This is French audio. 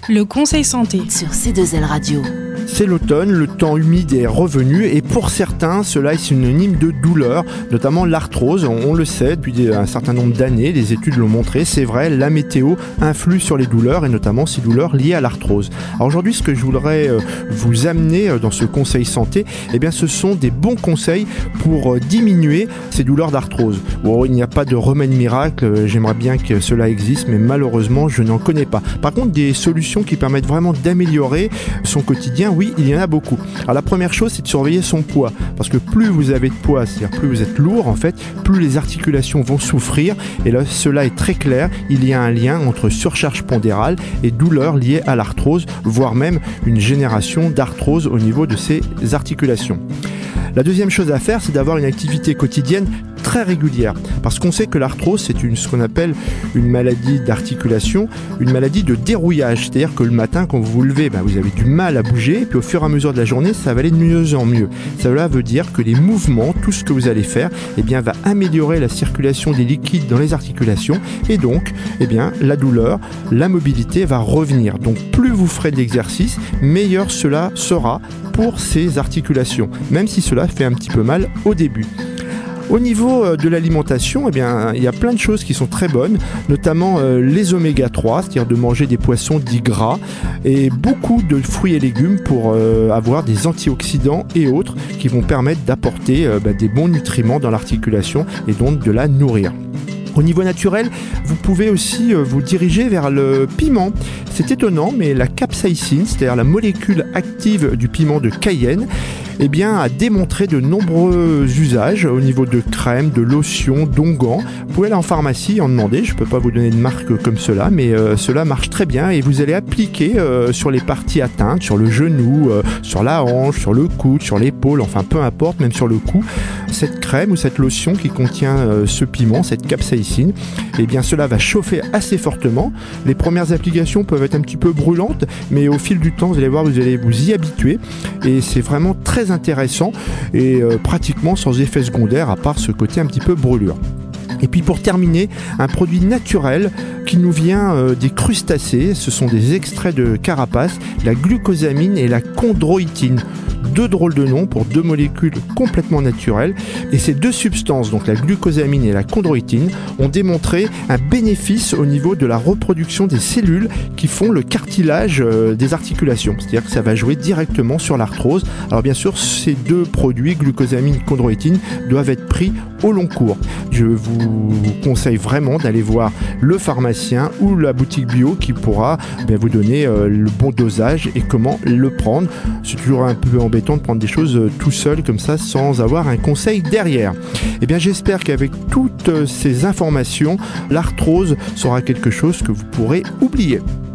Le conseil santé sur C2L Radio. C'est l'automne, le temps humide est revenu et pour certains, cela est synonyme de douleur, notamment l'arthrose. On le sait depuis un certain nombre d'années, les études l'ont montré, c'est vrai, la météo influe sur les douleurs et notamment ces douleurs liées à l'arthrose. Alors aujourd'hui, ce que je voudrais vous amener dans ce conseil santé, ce sont des bons conseils pour diminuer ces douleurs d'arthrose. Bon, il n'y a pas de remède miracle, j'aimerais bien que cela existe, mais malheureusement, je n'en connais pas. Par contre, des solutions qui permettent vraiment d'améliorer son quotidien, oui, il y en a beaucoup. Alors la première chose, c'est de surveiller son poids, parce que plus vous avez de poids, c'est-à-dire plus vous êtes lourd en fait, plus les articulations vont souffrir, et là cela est très clair, il y a un lien entre surcharge pondérale et douleurs liées à l'arthrose, voire même une génération d'arthrose au niveau de ces articulations. La deuxième chose à faire, c'est d'avoir une activité quotidienne très régulière, parce qu'on sait que l'arthrose, c'est ce qu'on appelle une maladie d'articulation, une maladie de dérouillage, c'est-à-dire que le matin, quand vous vous levez, vous avez du mal à bouger, et puis au fur et à mesure de la journée, ça va aller de mieux en mieux. Cela veut dire que les mouvements, tout ce que vous allez faire, va améliorer la circulation des liquides dans les articulations, et donc, la douleur, la mobilité va revenir. Donc, plus vous ferez de l'exercice, meilleur cela sera pour ces articulations, même si cela fait un petit peu mal au début. Au niveau de l'alimentation, il y a plein de choses qui sont très bonnes, notamment les oméga 3, c'est-à-dire de manger des poissons dits gras, et beaucoup de fruits et légumes pour avoir des antioxydants et autres qui vont permettre d'apporter des bons nutriments dans l'articulation et donc de la nourrir. Au niveau naturel, vous pouvez aussi vous diriger vers le piment. C'est étonnant, mais la capsaïcine, c'est-à-dire la molécule active du piment de Cayenne, a démontré de nombreux usages au niveau de crème, de lotion, d'onguents. Vous pouvez aller en pharmacie en demander, je ne peux pas vous donner de marque comme cela, mais cela marche très bien et vous allez appliquer sur les parties atteintes, sur le genou, sur la hanche, sur le coude, sur l'épaule, enfin peu importe, même sur le cou, cette crème ou cette lotion qui contient ce piment, cette capsaïcine, cela va chauffer assez fortement. Les premières applications peuvent être un petit peu brûlantes, mais au fil du temps, vous allez voir, vous allez vous y habituer et c'est vraiment très intéressant et pratiquement sans effet secondaire à part ce côté un petit peu brûlure. Et puis pour terminer, un produit naturel qui nous vient des crustacés, ce sont des extraits de carapace, la glucosamine et la chondroïtine. Deux drôles de noms pour deux molécules complètement naturelles. Et ces deux substances, donc la glucosamine et la chondroïtine, ont démontré un bénéfice au niveau de la reproduction des cellules qui font le cartilage des articulations. C'est-à-dire que ça va jouer directement sur l'arthrose. Alors bien sûr, ces deux produits, glucosamine et chondroïtine, doivent être pris au long cours. Je vous conseille vraiment d'aller voir le pharmacien ou la boutique bio qui pourra vous donner le bon dosage et comment le prendre. C'est toujours un peu embêtant de prendre des choses tout seul comme ça sans avoir un conseil derrière. J'espère qu'avec toutes ces informations, l'arthrose sera quelque chose que vous pourrez oublier.